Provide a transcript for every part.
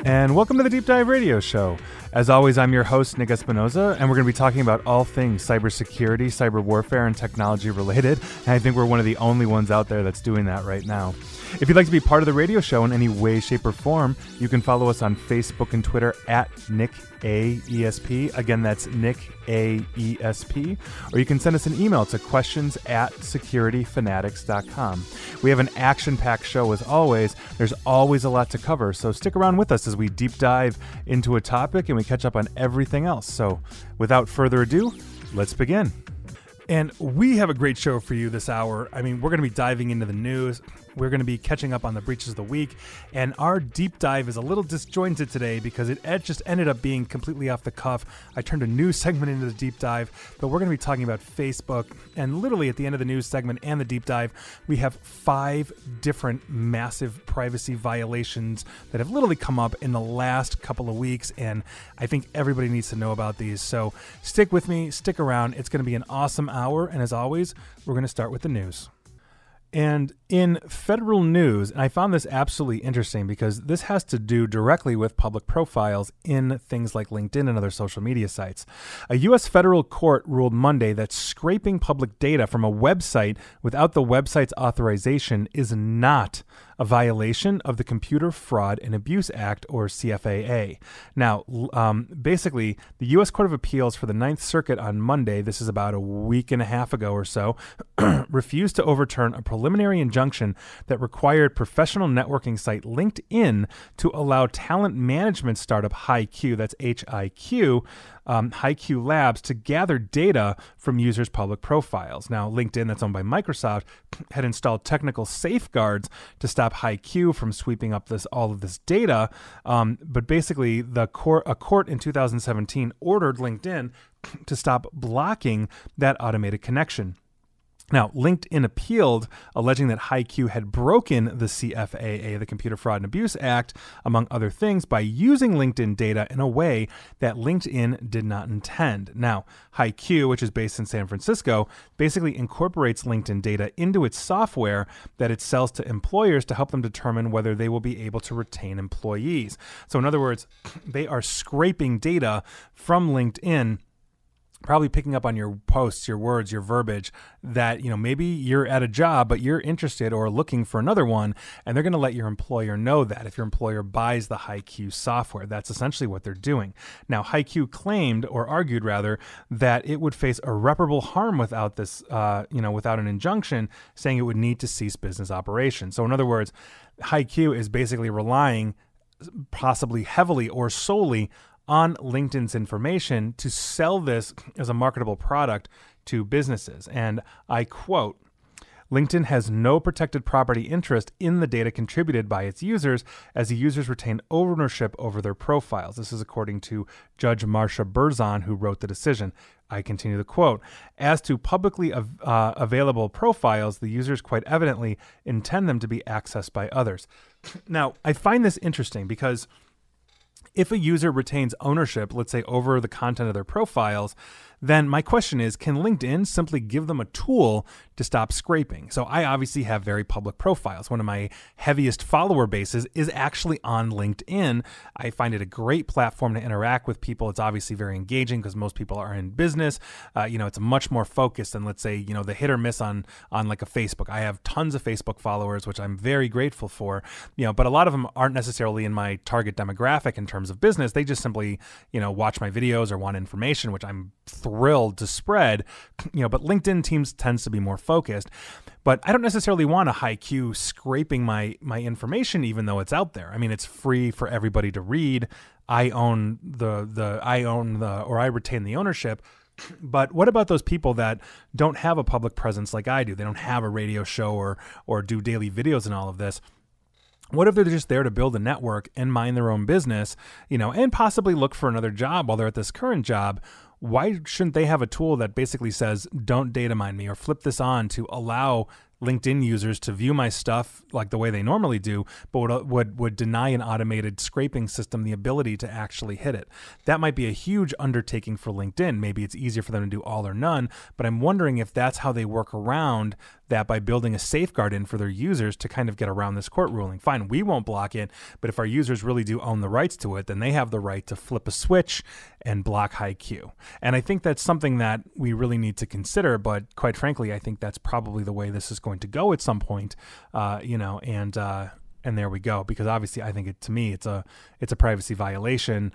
and welcome to the Deep Dive Radio Show. As always, I'm your host, Nick Espinoza, and we're going to be talking about all things cybersecurity, cyber warfare, and technology related, and I think we're one of the only ones out there that's doing that right now. If you'd like to be part of the radio show in any way, shape, or form, you can follow us on Facebook and Twitter at NickAESP. Again, that's NickAESP. Or you can send us an email to questions@securityfanatics.com. We have an action-packed show as always. There's always a lot to cover, so stick around with us as we deep dive into a topic and we catch up on everything else. So without further ado, let's begin. And we have a great show for you this hour. I mean, we're going to be diving into the news. We're going to be catching up on the breaches of the week. And our deep dive is a little disjointed today because it just ended up being completely off the cuff. I turned a news segment into the deep dive, but we're going to be talking about Facebook. And literally at the end of the news segment and the deep dive, we have 5 different massive privacy violations that have literally come up in the last couple of weeks. And I think everybody needs to know about these. So stick with me, stick around. It's going to be an awesome hour. And as always, we're going to start with the news. And in federal news, and I found this absolutely interesting because this has to do directly with public profiles in things like LinkedIn and other social media sites. A U.S. federal court ruled Monday that scraping public data from a website without the website's authorization is not a violation of the Computer Fraud and Abuse Act, or CFAA. Now, basically, the U.S. Court of Appeals for the Ninth Circuit on Monday, this is about a week and a half ago or so, refused to overturn a preliminary injunction that required professional networking site LinkedIn to allow talent management startup HiQ, that's HiQ, HiQ Labs, to gather data from users' public profiles. Now, LinkedIn, that's owned by Microsoft, had installed technical safeguards to stop HiQ from sweeping up all of this data. But basically, a court in 2017 ordered LinkedIn to stop blocking that automated connection. Now, LinkedIn appealed, alleging that HiQ had broken the CFAA, the Computer Fraud and Abuse Act, among other things, by using LinkedIn data in a way that LinkedIn did not intend. Now, HiQ, which is based in San Francisco, basically incorporates LinkedIn data into its software that it sells to employers to help them determine whether they will be able to retain employees. So in other words, they are scraping data from LinkedIn, probably picking up on your posts, your words, your verbiage, that, maybe you're at a job, but you're interested or looking for another one, and they're going to let your employer know that if your employer buys the HiQ software. That's essentially what they're doing. Now, HiQ claimed, or argued rather, that it would face irreparable harm without this, without an injunction, saying it would need to cease business operations. So in other words, HiQ is basically relying possibly heavily or solely on LinkedIn's information to sell this as a marketable product to businesses. And I quote, "LinkedIn has no protected property interest in the data contributed by its users, as the users retain ownership over their profiles." This is according to Judge Marsha Berzon, who wrote the decision. I continue the quote. "As to publicly available profiles, the users quite evidently intend them to be accessed by others." Now, I find this interesting because if a user retains ownership, let's say, over the content of their profiles, then my question is, can LinkedIn simply give them a tool to stop scraping? So I obviously have very public profiles. One of my heaviest follower bases is actually on LinkedIn. I find it a great platform to interact with people. It's obviously very engaging because most people are in business. It's much more focused than, let's say, the hit or miss on like a Facebook. I have tons of Facebook followers, which I'm very grateful for, but a lot of them aren't necessarily in my target demographic in terms of business. They just simply, watch my videos or want information, which I'm thrilled to spread, but LinkedIn tends to be more focused. But I don't necessarily want a HiQ scraping my information, even though it's out there. I mean, it's free for everybody to read. I retain the ownership. But what about those people that don't have a public presence like I do? They don't have a radio show or do daily videos and all of this. What if they're just there to build a network and mind their own business, and possibly look for another job while they're at this current job? Why shouldn't they have a tool that basically says, don't data mine me, or flip this on to allow LinkedIn users to view my stuff like the way they normally do, but would deny an automated scraping system the ability to actually hit it. That might be a huge undertaking for LinkedIn. Maybe it's easier for them to do all or none, but I'm wondering if that's how they work around that by building a safeguard in for their users to kind of get around this court ruling. Fine, we won't block it, but if our users really do own the rights to it, then they have the right to flip a switch and block HiQ. And I think that's something that we really need to consider, but quite frankly, I think that's probably the way this is going to go at some point, and there we go. Because obviously, I think to me, it's a privacy violation.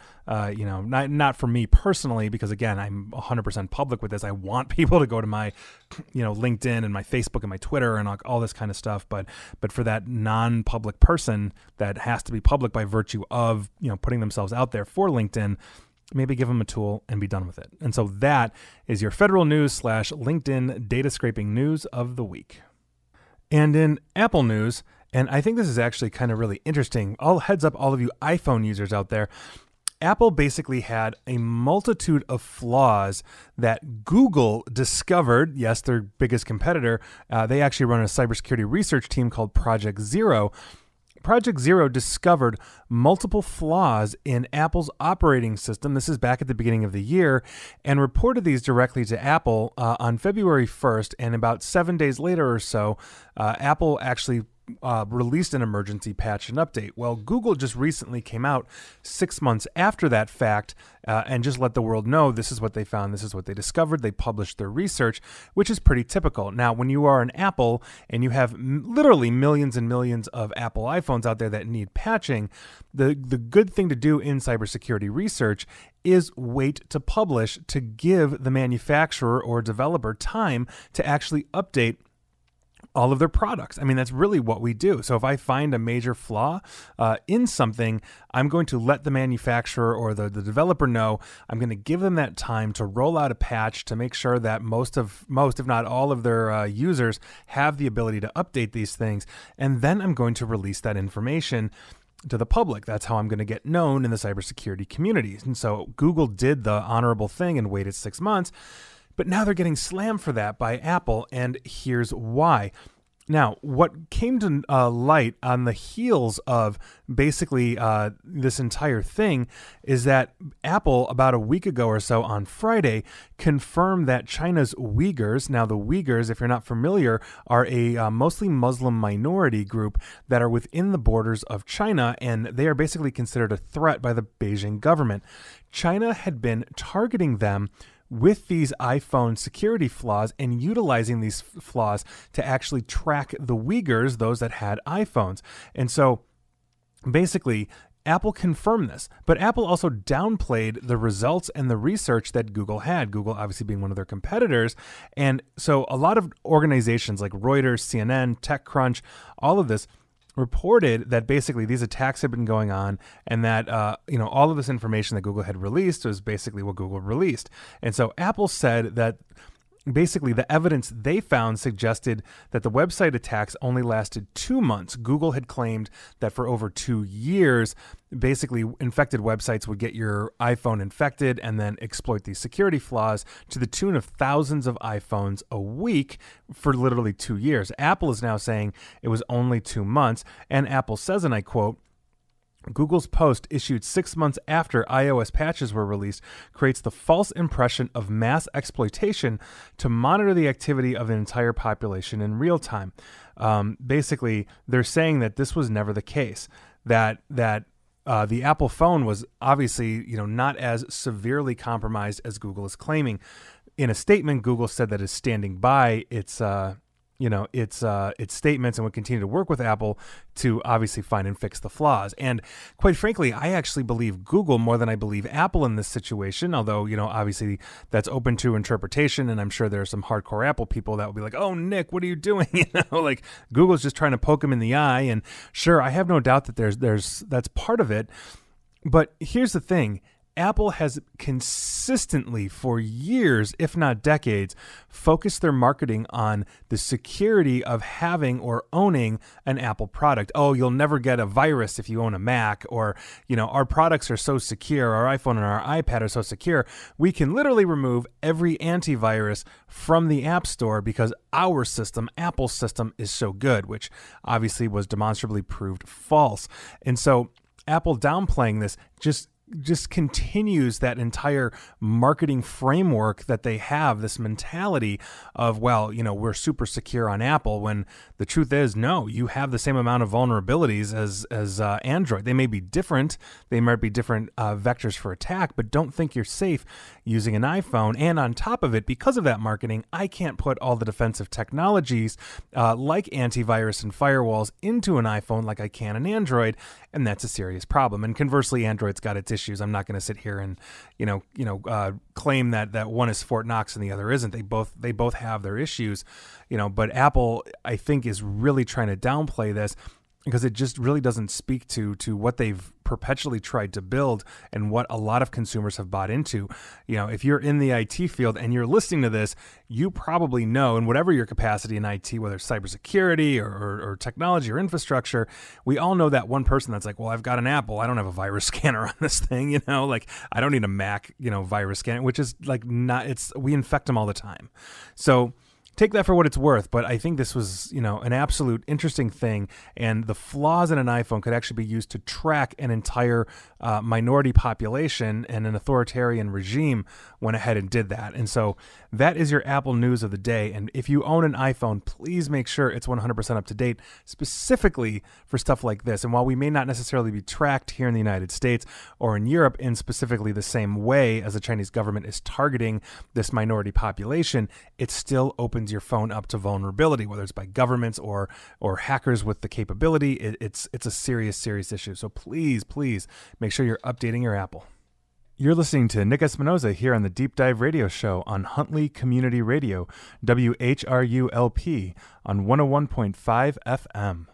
Not for me personally, because again, I'm 100% public with this. I want people to go to my, LinkedIn and my Facebook and my Twitter and all this kind of stuff. But for that non-public person that has to be public by virtue of putting themselves out there for LinkedIn, maybe give them a tool and be done with it. And so that is your federal news / LinkedIn data scraping news of the week. And in Apple news, and I think this is actually kind of really interesting, heads up all of you iPhone users out there, Apple basically had a multitude of flaws that Google discovered. Yes, their biggest competitor. They actually run a cybersecurity research team called Project Zero. Project Zero discovered multiple flaws in Apple's operating system. This is back at the beginning of the year, and reported these directly to Apple on February 1st. And about 7 days later or so, Apple actually released an emergency patch and update. Well, Google just recently came out 6 months after that fact and just let the world know this is what they found, this is what they discovered. They published their research, which is pretty typical. Now, when you are an Apple and you have literally millions and millions of Apple iPhones out there that need patching, the good thing to do in cybersecurity research is wait to publish to give the manufacturer or developer time to actually update all of their products. I mean, that's really what we do. So if I find a major flaw in something, I'm going to let the manufacturer or the developer know. I'm going to give them that time to roll out a patch to make sure that most, if not all of their users have the ability to update these things. And then I'm going to release that information to the public. That's how I'm going to get known in the cybersecurity community. And so Google did the honorable thing and waited 6 months. But now they're getting slammed for that by Apple, and here's why. Now, what came to light on the heels of basically this entire thing is that Apple, about a week ago or so on Friday, confirmed that China's Uyghurs, now the Uyghurs, if you're not familiar, are a mostly Muslim minority group that are within the borders of China, and they are basically considered a threat by the Beijing government. China had been targeting them with these iPhone security flaws and utilizing these flaws to actually track the Uyghurs, those that had iPhones. And so basically, Apple confirmed this, but Apple also downplayed the results and the research that Google had, Google obviously being one of their competitors. And so a lot of organizations like Reuters, CNN, TechCrunch, all of this reported that basically these attacks had been going on, and that all of this information that Google had released was basically what Google released. And so Apple said that basically the evidence they found suggested that the website attacks only lasted 2 months. Google had claimed that for over 2 years, basically infected websites would get your iPhone infected and then exploit these security flaws to the tune of thousands of iPhones a week for literally 2 years. Apple is now saying it was only 2 months, and Apple says, and I quote, Google's post issued 6 months after iOS patches were released creates the false impression of mass exploitation to monitor the activity of the entire population in real time. Basically, they're saying that this was never the case, that the Apple phone was obviously, not as severely compromised as Google is claiming. In a statement, Google said that it's standing by its statements and would continue to work with Apple to obviously find and fix the flaws. And quite frankly, I actually believe Google more than I believe Apple in this situation, although, obviously that's open to interpretation. And I'm sure there are some hardcore Apple people that will be like, oh, Nick, what are you doing? Like Google's just trying to poke him in the eye. And sure, I have no doubt that that's part of it. But here's the thing. Apple has consistently for years, if not decades, focused their marketing on the security of having or owning an Apple product. Oh, you'll never get a virus if you own a Mac, or, our products are so secure, our iPhone and our iPad are so secure, we can literally remove every antivirus from the App Store because our system, Apple's system, is so good, which obviously was demonstrably proved false. And so Apple downplaying this just continues that entire marketing framework that they have, this mentality of, we're super secure on Apple, when the truth is, no, you have the same amount of vulnerabilities as Android. They may be different. They might be different vectors for attack, but don't think you're safe using an iPhone. And on top of it, because of that marketing, I can't put all the defensive technologies like antivirus and firewalls into an iPhone like I can an Android, and that's a serious problem. And conversely, Android's got its issues. I'm not going to sit here and claim that one is Fort Knox and the other isn't. They both have their issues, but Apple, I think, is really trying to downplay this because it just really doesn't speak to what they've perpetually tried to build and what a lot of consumers have bought into. If you're in the IT field and you're listening to this, you probably know, in whatever your capacity in IT, whether it's cybersecurity or technology or infrastructure, we all know that one person that's like, well, I've got an Apple, I don't have a virus scanner on this thing, like I don't need a Mac, virus scanner, which is like we infect them all the time. So take that for what it's worth, but I think this was, an absolute interesting thing, and the flaws in an iPhone could actually be used to track an entire minority population, and an authoritarian regime went ahead and did that. And so that is your Apple news of the day. And if you own an iPhone, please make sure it's 100% up to date, specifically for stuff like this. And while we may not necessarily be tracked here in the United States or in Europe in specifically the same way as the Chinese government is targeting this minority population, it still opens your phone up to vulnerability, whether it's by governments or hackers with the capability. It's a serious issue. So please make sure you're updating your Apple. You're listening to Nick Espinoza here on the Deep Dive Radio Show on Huntley Community Radio, WHRULP on 101.5 FM.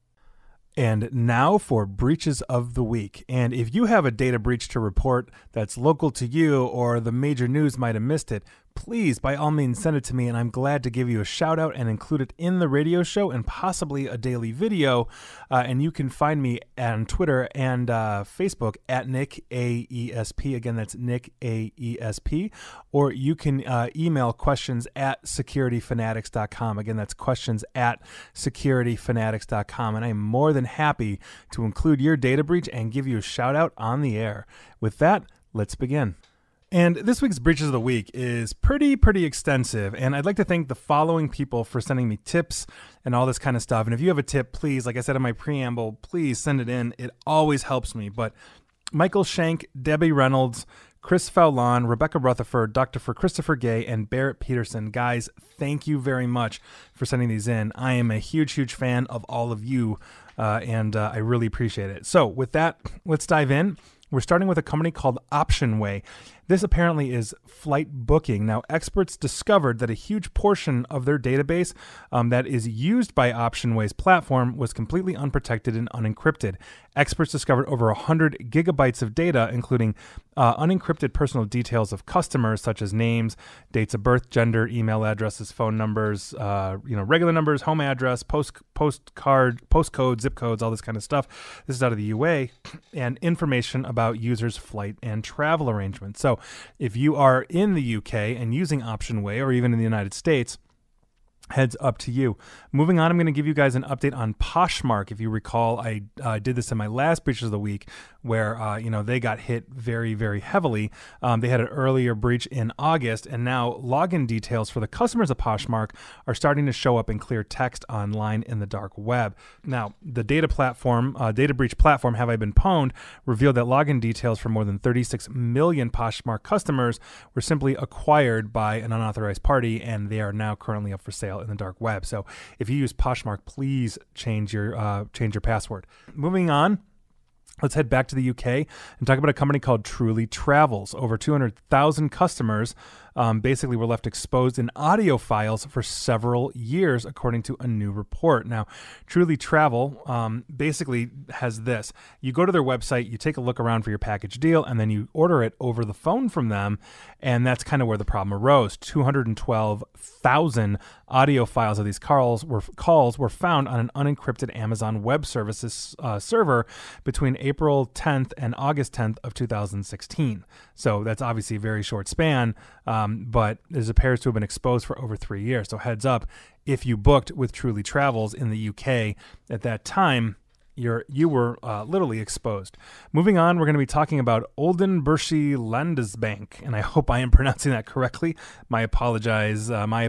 And now for breaches of the week. And if you have a data breach to report that's local to you, or the major news might have missed it, please, by all means, send it to me, and I'm glad to give you a shout out and include it in the radio show and possibly a daily video. And you can find me on Twitter and Facebook at Nick AESP. Again, that's Nick AESP. Or you can email questions at securityfanatics.com. Again, that's questions at securityfanatics.com. And I'm more than happy to include your data breach and give you a shout out on the air. With that, let's begin. And this week's Breaches of the Week is pretty extensive, and I'd like to thank the following people for sending me tips and all this kind of stuff. And if you have a tip, please, like I said in my preamble, please send it in. It always helps me. But Michael Shank, Debbie Reynolds, Chris Fowlon, Rebecca Rutherford, Dr. Christopher Gay, and Barrett Peterson. Guys, thank you very much for sending these in. I am a huge fan of all of you, and I really appreciate it. So with that, let's dive in. We're starting with a company called Optionway. This apparently is flight booking. Now, experts discovered that a huge portion of their database that is used by Optionway's platform was completely unprotected and unencrypted. Experts discovered over 100 gigabytes of data, including unencrypted personal details of customers, such as names, dates of birth, gender, email addresses, phone numbers, regular numbers, home address, postcode, zip codes, all this kind of stuff. This is out of the UA, and information about users' flight and travel arrangements. So if you are in the UK and using Optionway, or even in the United States, heads up to you. Moving on, I'm going to give you guys an update on Poshmark. If you recall, I did this in my last Breaches of the Week, where they got hit very heavily. They had an earlier breach in August, and now login details for the customers of Poshmark are starting to show up in clear text online in the dark web. Now, the data breach platform, Have I Been Pwned, revealed that login details for more than 36 million Poshmark customers were simply acquired by an unauthorized party, and they are now currently up for sale in the dark web. So if you use Poshmark, please change your password. Moving on, let's head back to the UK and talk about a company called Truly Travels. Over 200,000 customers basically were left exposed in audio files for several years, according to a new report. Now, Truly Travel basically has this. You go to their website, you take a look around for your package deal, and then you order it over the phone from them, and that's kind of where the problem arose. 212,000 audio files of these calls were found on an unencrypted Amazon Web Services server between April 10th and August 10th of 2016. So that's obviously a very short span, but it appears to have been exposed for over 3 years. So heads up, if you booked with Truly Travels in the UK at that time, you were literally exposed. Moving on, we're going to be talking about Oldenburgische Landesbank, and I hope I am pronouncing that correctly. My apologies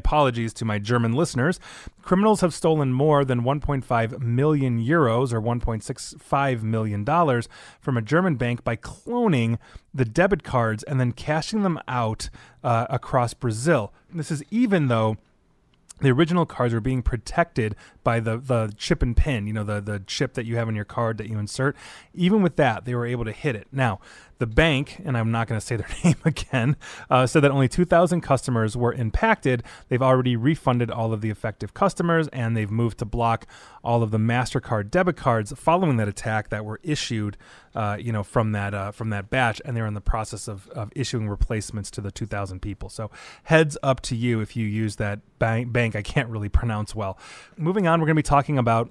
to my German listeners. Criminals have stolen more than 1.5 million euros or $1.65 million from a German bank by cloning the debit cards and then cashing them out across Brazil. This is even though the original cards were being protected by the chip and pin, the chip that you have in your card that you insert. Even with that, they were able to hit it. Now, the bank, and I'm not going to say their name again, said that only 2,000 customers were impacted. They've already refunded all of the affected customers, and they've moved to block all of the MasterCard debit cards following that attack that were issued, from that batch, and they're in the process of issuing replacements to the 2,000 people. So heads up to you if you use that bank I can't really pronounce well. Moving on, we're going to be talking about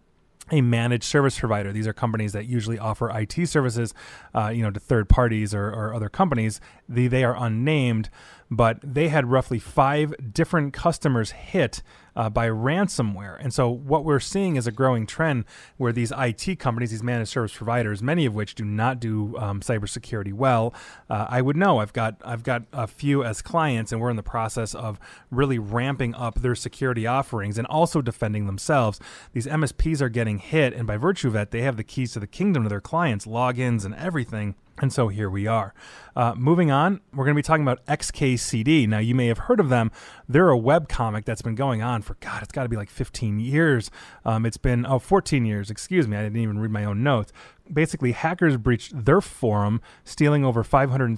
a managed service provider. These are companies that usually offer IT services, to third parties or other companies. They are unnamed, but they had roughly 5 different customers hit by ransomware. And so what we're seeing is a growing trend where these IT companies, these managed service providers, many of which do not do cybersecurity well. I would know. I've got a few as clients, and we're in the process of really ramping up their security offerings and also defending themselves. These MSPs are getting hit, and by virtue of that, they have the keys to the kingdom to their clients, logins and everything. And so here we are. Moving on, we're going to be talking about XKCD. Now, you may have heard of them. They're a webcomic that's been going on for, it's got to be like 15 years. It's been, 14 years, excuse me. I didn't even read my own notes. Basically, hackers breached their forum, stealing over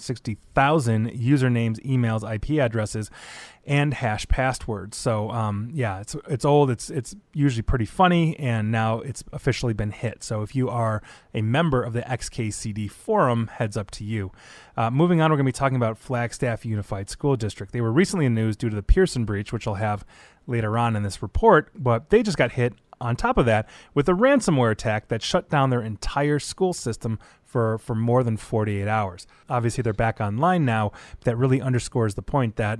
560,000 usernames, emails, IP addresses, and hash passwords. So, it's old. It's usually pretty funny, and now it's officially been hit. So if you are a member of the XKCD forum, heads up to you. Moving on, we're going to be talking about Flagstaff Unified School District. They were recently in news due to the Pearson breach, which I'll have later on in this report, but they just got hit on top of that with a ransomware attack that shut down their entire school system for more than 48 hours. Obviously, they're back online now. That really underscores the point that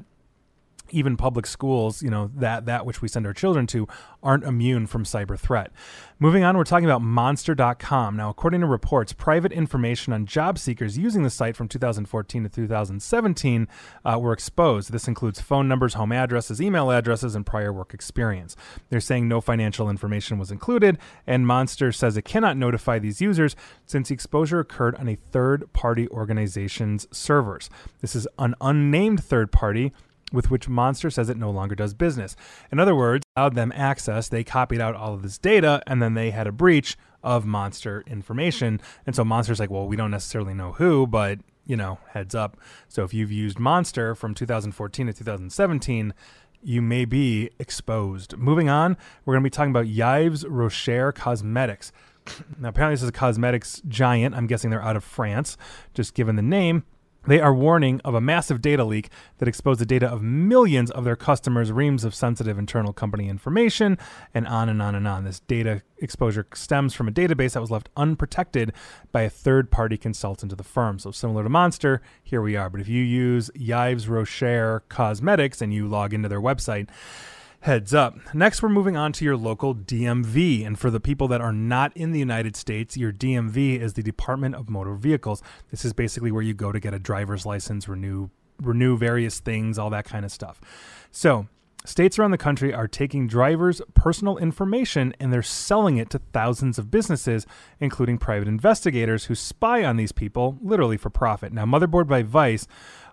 even public schools, that which we send our children to, aren't immune from cyber threat. Moving on, we're talking about Monster.com. Now, according to reports, private information on job seekers using the site from 2014 to 2017 were exposed. This includes phone numbers, home addresses, email addresses, and prior work experience. They're saying no financial information was included, and Monster says it cannot notify these users since the exposure occurred on a third-party organization's servers. This is an unnamed third party with which Monster says it no longer does business. In other words, allowed them access, they copied out all of this data, and then they had a breach of Monster information. And so Monster's like, well, we don't necessarily know who, but, heads up. So if you've used Monster from 2014 to 2017, you may be exposed. Moving on, we're going to be talking about Yves Rocher Cosmetics. Now, apparently this is a cosmetics giant. I'm guessing they're out of France, just given the name. They are warning of a massive data leak that exposed the data of millions of their customers, reams of sensitive internal company information, and on and on and on. This data exposure stems from a database that was left unprotected by a third-party consultant of the firm. So similar to Monster, here we are. But if you use Yves Rocher Cosmetics and you log into their website, heads up. Next, we're moving on to your local DMV. And for the people that are not in the United States, your DMV is the Department of Motor Vehicles. This is basically where you go to get a driver's license, renew various things, all that kind of stuff. So states around the country are taking drivers' personal information and they're selling it to thousands of businesses, including private investigators who spy on these people, literally for profit. Now, Motherboard by Vice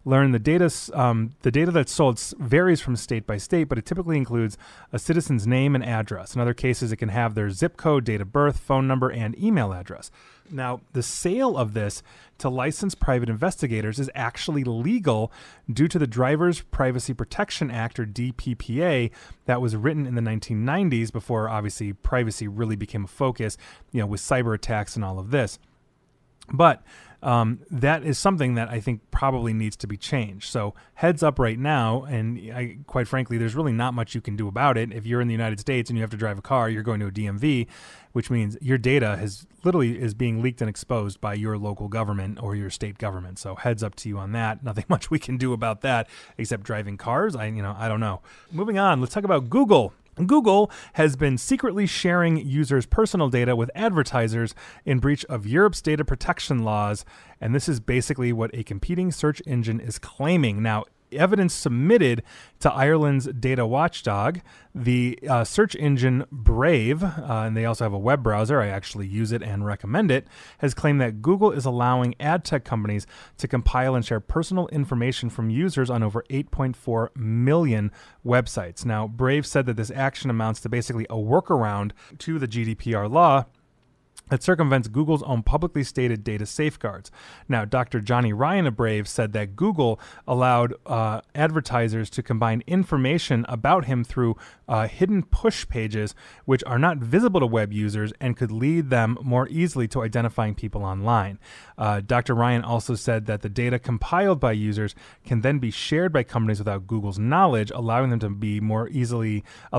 learned the data that's sold varies from state by state, but it typically includes a citizen's name and address. In other cases, it can have their zip code, date of birth, phone number, and email address. Now, the sale of this to licensed private investigators is actually legal due to the Driver's Privacy Protection Act, or DPPA, that was written in the 1990s before, obviously, privacy really became a focus, with cyber attacks and all of this. But that is something that I think probably needs to be changed. So heads up right now, and quite frankly, there's really not much you can do about it. If you're in the United States and you have to drive a car, you're going to a DMV, which means your data is being leaked and exposed by your local government or your state government. So heads up to you on that. Nothing much we can do about that except driving cars. I don't know. Moving on, let's talk about Google. Google has been secretly sharing users' personal data with advertisers in breach of Europe's data protection laws, and this is basically what a competing search engine is claiming. Now, evidence submitted to Ireland's data watchdog, the search engine Brave, and they also have a web browser, I actually use it and recommend it, has claimed that Google is allowing ad tech companies to compile and share personal information from users on over 8.4 million websites. Now, Brave said that this action amounts to basically a workaround to the GDPR law that circumvents Google's own publicly stated data safeguards. Now, Dr. Johnny Ryan of Brave said that Google allowed advertisers to combine information about him through hidden push pages, which are not visible to web users and could lead them more easily to identifying people online. Dr. Ryan also said that the data compiled by users can then be shared by companies without Google's knowledge, allowing them to more easily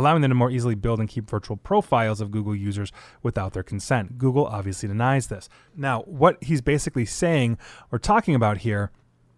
build and keep virtual profiles of Google users without their consent. Google obviously denies this. Now, what he's basically saying or talking about here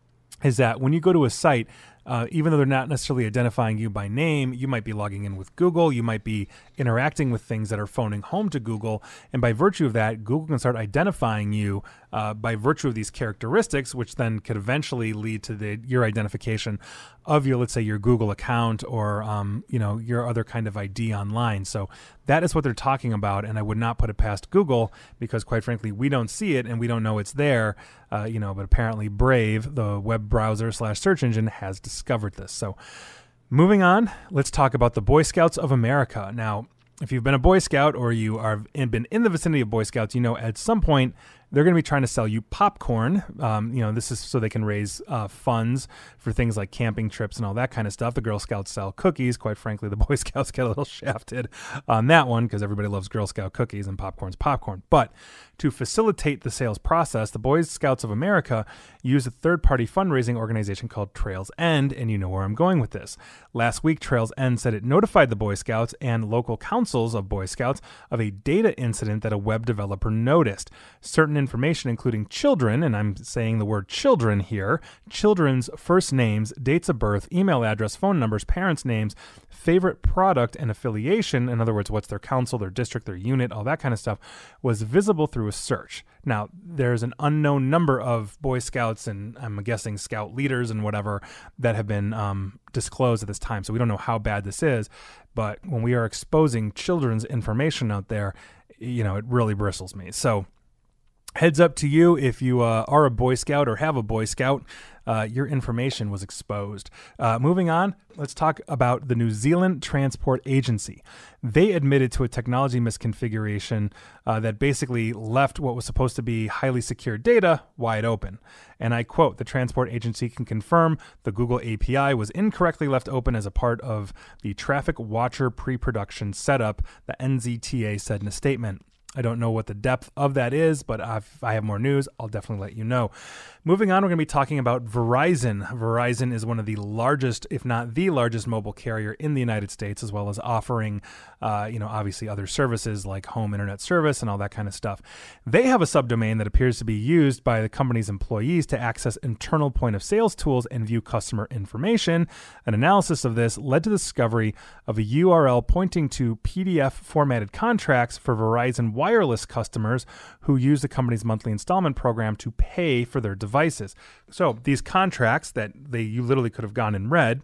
is that when you go to a site, even though they're not necessarily identifying you by name, you might be logging in with Google, you might be interacting with things that are phoning home to Google, and by virtue of that, Google can start identifying you by virtue of these characteristics, which then could eventually lead to your identification of your, let's say, your Google account or your other kind of ID online. So that is what they're talking about, and I would not put it past Google because, quite frankly, we don't see it and we don't know it's there. But apparently Brave, the web browser / search engine, has discovered this. So moving on, let's talk about the Boy Scouts of America. Now, if you've been a Boy Scout or you are been in the vicinity of Boy Scouts, at some point they're going to be trying to sell you popcorn. This is so they can raise funds for things like camping trips and all that kind of stuff. The Girl Scouts sell cookies. Quite frankly, the Boy Scouts get a little shafted on that one because everybody loves Girl Scout cookies and popcorn's popcorn. But to facilitate the sales process, the Boy Scouts of America use a third-party fundraising organization called Trails End, and you know where I'm going with this. Last week, Trails End said it notified the Boy Scouts and local councils of Boy Scouts of a data incident that a web developer noticed. Certain information, including children, and I'm saying the word children here, children's first names, dates of birth, email address, phone numbers, parents' names, favorite product, and affiliation, in other words, what's their council, their district, their unit, all that kind of stuff, was visible through a search. Now, there's an unknown number of Boy Scouts and I'm guessing Scout leaders and whatever that have been disclosed at this time. So we don't know how bad this is, but when we are exposing children's information out there, it really bristles me. So heads up to you if you are a Boy Scout or have a Boy Scout, your information was exposed. Moving on, let's talk about the New Zealand Transport Agency. They admitted to a technology misconfiguration that basically left what was supposed to be highly secure data wide open. And I quote, "The transport agency can confirm the Google API was incorrectly left open as a part of the Traffic Watcher pre-production setup," the NZTA said in a statement. I don't know what the depth of that is, but if I have more news, I'll definitely let you know. Moving on, we're going to be talking about Verizon. Verizon is one of the largest, if not the largest, mobile carrier in the United States, as well as offering, obviously other services like home internet service and all that kind of stuff. They have a subdomain that appears to be used by the company's employees to access internal point of sales tools and view customer information. An analysis of this led to the discovery of a URL pointing to PDF formatted contracts for Verizon wireless customers who use the company's monthly installment program to pay for their devices. So these contracts that you literally could have gone and read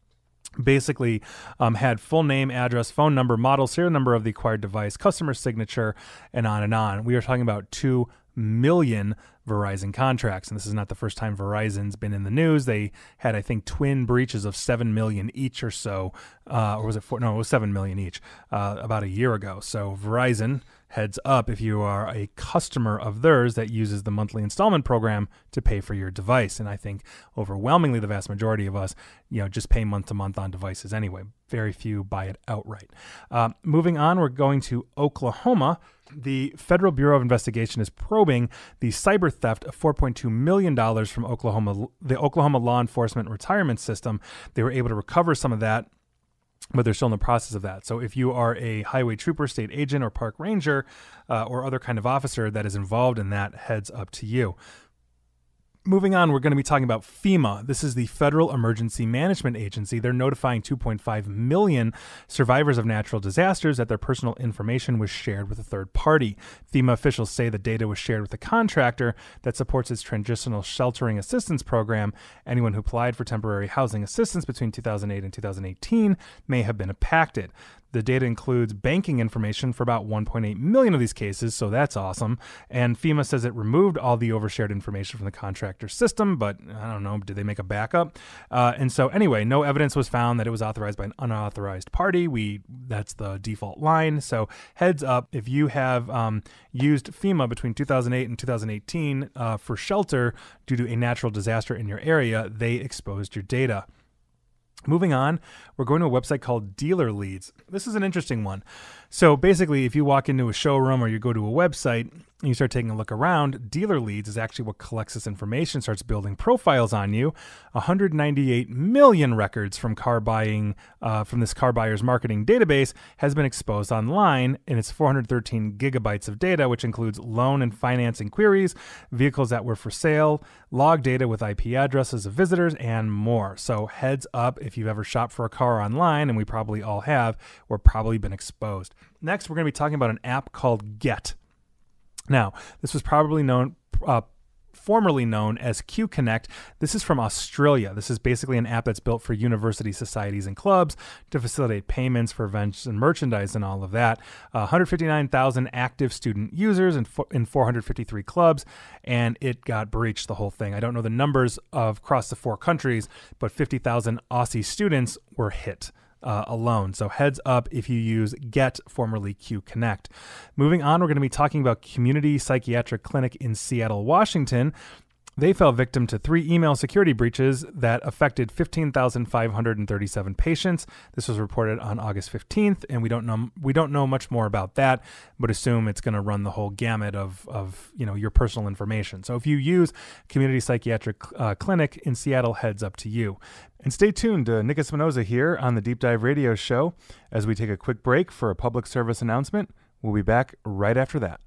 basically had full name, address, phone number, model, serial number of the acquired device, customer signature, and on and on. We are talking about $2 million Verizon contracts. And this is not the first time Verizon's been in the news. They had, I think, twin breaches of 7 million each or so, or was it 4? No, it was 7 million each about a year ago. So Verizon, heads up if you are a customer of theirs that uses the monthly installment program to pay for your device. And I think overwhelmingly the vast majority of us, just pay month to month on devices anyway. Very few buy it outright. Moving on, we're going to Oklahoma. The Federal Bureau of Investigation is probing the cyber theft of $4.2 million from the Oklahoma Law Enforcement Retirement System. They were able to recover some of that, but they're still in the process of that. So if you are a highway trooper, state agent, or park ranger, or other kind of officer that is involved in that, heads up to you. Moving on, we're going to be talking about FEMA. This is the Federal Emergency Management Agency. They're notifying 2.5 million survivors of natural disasters that their personal information was shared with a third party. FEMA officials say the data was shared with a contractor that supports its Transitional Sheltering Assistance Program. Anyone who applied for temporary housing assistance between 2008 and 2018 may have been impacted. The data includes banking information for about 1.8 million of these cases, so that's awesome. And FEMA says it removed all the overshared information from the contractor system, but I don't know, did they make a backup? And so anyway, no evidence was found that it was authorized by an unauthorized party. That's the default line. So heads up, if you have used FEMA between 2008 and 2018 for shelter due to a natural disaster in your area, they exposed your data. Moving on, we're going to a website called Dealer Leads. This is an interesting one. So basically, if you walk into a showroom or you go to a website and you start taking a look around, Dealer Leads is actually what collects this information, starts building profiles on you. 198 million records from car buying, from this car buyer's marketing database has been exposed online, and it's 413 gigabytes of data, which includes loan and financing queries, vehicles that were for sale, log data with IP addresses of visitors, and more. So heads up, if you've ever shopped for a car online, and we probably all have, we're probably been exposed. Next, we're going to be talking about an app called Get. Now, this was probably formerly known as Q Connect. This is from Australia. This is basically an app that's built for university societies and clubs to facilitate payments for events and merchandise and all of that. 159,000 active student users in 453 clubs, and it got breached, the whole thing. I don't know the numbers across the 4 countries, but 50,000 Aussie students were hit alone. So heads up if you use Get, formerly Q Connect. Moving on, we're going to be talking about Community Psychiatric Clinic in Seattle, Washington. They fell victim to 3 email security breaches that affected 15,537 patients. This was reported on August 15th, and we don't know much more about that, but assume it's going to run the whole gamut of your personal information. So if you use Community Psychiatric Clinic in Seattle, heads up to you. And stay tuned to Nick Espinoza here on the Deep Dive Radio Show as we take a quick break for a public service announcement. We'll be back right after that.